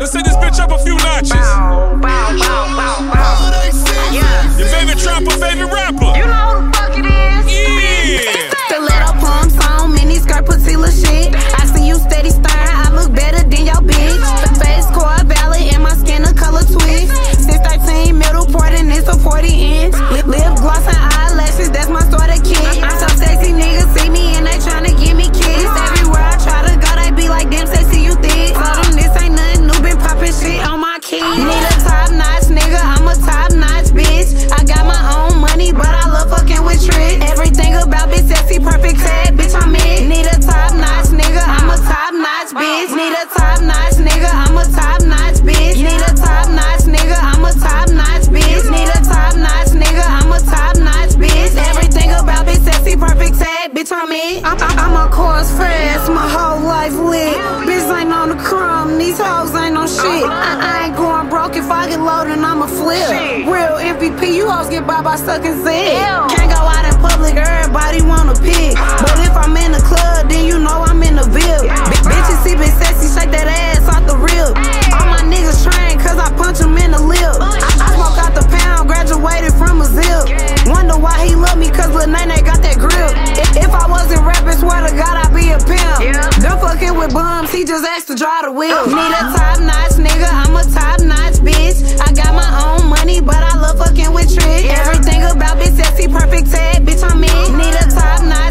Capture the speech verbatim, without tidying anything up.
set this bitch up a few notches. Bow, bow, bow, bow, bow. Yeah. Your favorite trapper, favorite rapper. You know who the fuck it is? Yeah. Stiletto pumps on, mini skirt, patilla shit. I see you steady staring, I look better than your bitch. The face core valley and my skin a color twist. six thirteen middle port and it's a forty inch. Lip, lip gloss and eyelashes, that's my starter kit. I'm so sexy, niggas see me and they tryna give me kiss. Everywhere I try to go, they be like, damn sexy, you thick. Tell them this ain't nothing new, been poppin' shit on my key. Need a top notch nigga, I'm a top notch bitch. I got my own money, but I love fucking with tricks. Everything about bitch sexy, perfect tag, bitch I'm it. Need a top notch nigga, I'm a top notch bitch. Need a top notch nigga, I'm a top notch bitch. Need a top notch nigga, I'm a top notch bitch. Need a top notch nigga, I'm a top notch bitch. Everything about bitch sexy, perfect tag, bitch I'm it. I'm, I'm, I'm a course fast, my whole life lit. Bitch ain't on the crumb, these hoes ain't on shit. I, I ain't going broke, if I get low then I'ma flip. Real M V P, you hoes get by by sucking zig. Can't go out in public, everybody wanna pick. But if I'm in the club, then you know I'm in the Ville. B- bitches see bitch sexy, shake that ass off the rib. All my niggas trained, cause I punch them in the lip. I, I smoke out the pound, graduated from a zip. Wonder why he love me, cause Lil Nene got that grip. If, if I wasn't rapping, swear to God I'd be a pimp. Done fucking with bums, he just asked to drive the wheel. Need a top notch nigga, I'm a top notch bitch. I got my own money, but I love fucking with tricks. Everything about bitch sexy, perfect tag, bitch I'm it. Need a top notch